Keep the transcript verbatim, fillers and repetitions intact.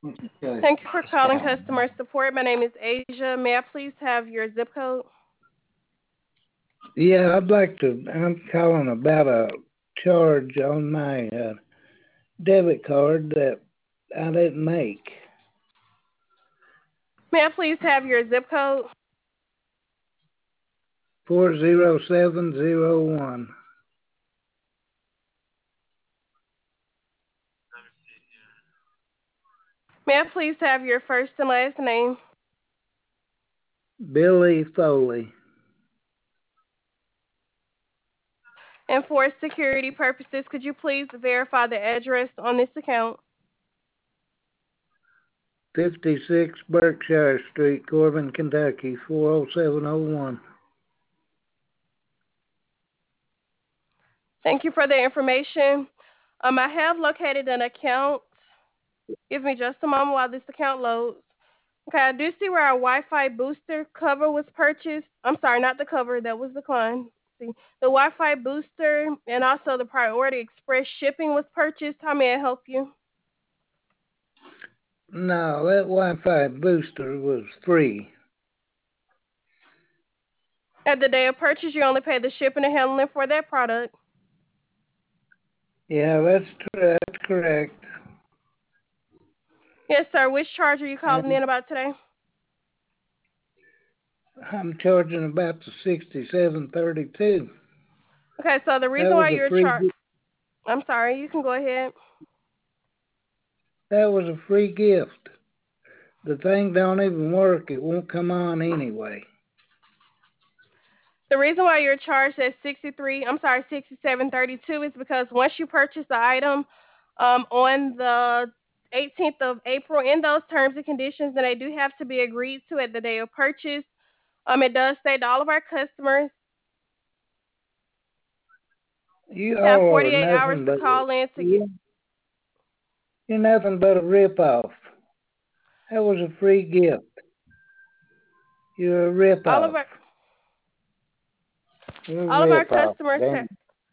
Thank you for calling customer support. My name is Asia. May I please have your zip code? Yeah, I'd like to. I'm calling about a charge on my uh, debit card that I didn't make. May I please have your zip code? Four zero seven zero one. May I please have your first and last name? Billy Foley. And for security purposes, could you please verify the address on this account? Fifty-six Berkshire Street, Corbin, Kentucky four oh seven oh one. Thank you for the information. Um, I have located an account. Give me just a moment while this account loads. Okay, I do see where our Wi-Fi booster cover was purchased. I'm sorry, not the cover, that was declined. See, the Wi-Fi booster and also the Priority Express shipping was purchased. How may I help you? No, that Wi-Fi booster was free. At the day of purchase, you only pay the shipping and handling for that product. Yeah, that's that's correct. Yes, sir. Which charge are you calling And in about today? I'm charging about the sixty-seven thirty-two. Okay, so the That reason was why a you're free. charged, I'm sorry, you can go ahead. That was a free gift. The thing don't even work. It won't come on anyway. The reason why you're charged at sixty-three, I'm sorry, sixty-seven thirty-two is because once you purchase the item um, on the eighteenth of April, in those terms and conditions, then they do have to be agreed to at the day of purchase. Um, it does state that all of our customers You have all are forty-eight hours nothing to but call in to get. you're nothing but a rip-off. That was a free gift. You're a All of rip-off. our You're a all of our rip-off. customers Damn have it.